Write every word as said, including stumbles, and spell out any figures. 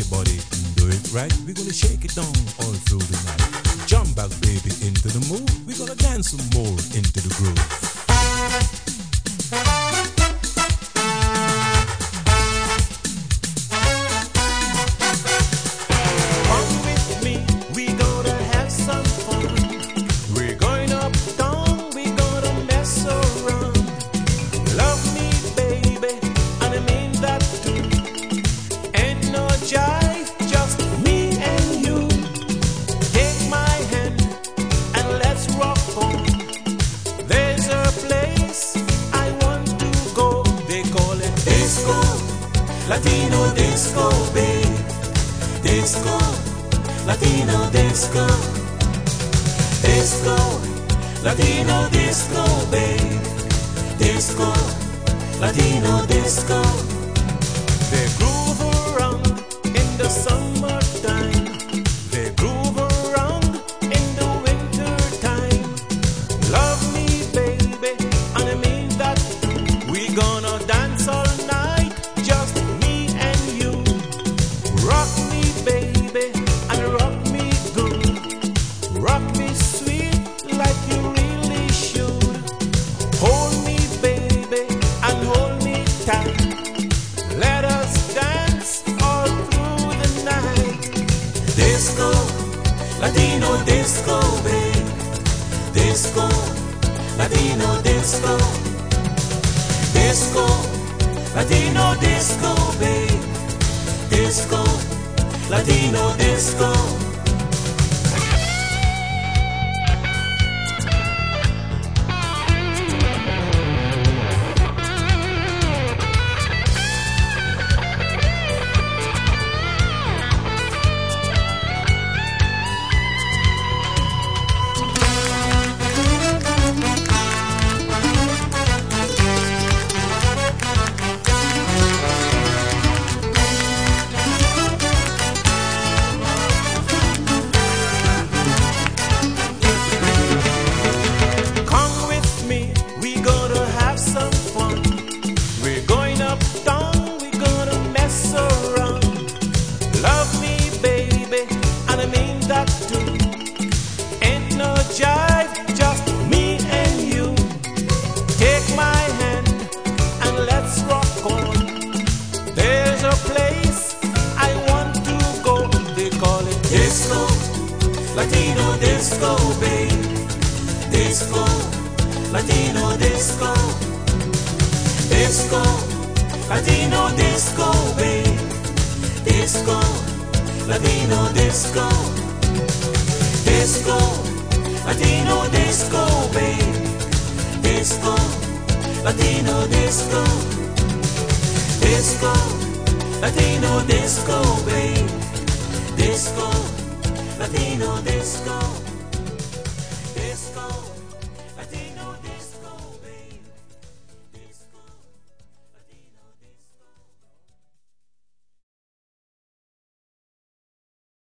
your body, do it right. We're gonna shake it down all through the night. Jump back, baby, into the move. We're gonna dance some more into the groove. Latino disco, babe. Disco, Latino disco. Disco, Latino disco, babe. Disco, Latino disco. They groove around in the summertime. They groove around in the wintertime. Love me, baby, and I mean that. We gonna dance all night, just me and you. Rock me, baby, and rock me good. Rock me sweet like you really should. Hold me, baby, and hold me tight. Let us dance all through the night. Disco, Latino disco, babe. Disco, Latino disco. Disco, Latino disco, babe. Disco, Latino disco. Jive, just me and you. Take my hand and let's rock on. There's a place I want to go. They call it disco, Latino disco, babe. Disco, Latino disco. Disco, Latino disco, babe. Disco, Latino disco. Disco, Latino disco, babe. Disco, Latino disco. Disco, Latino disco, babe. Disco, Latino disco.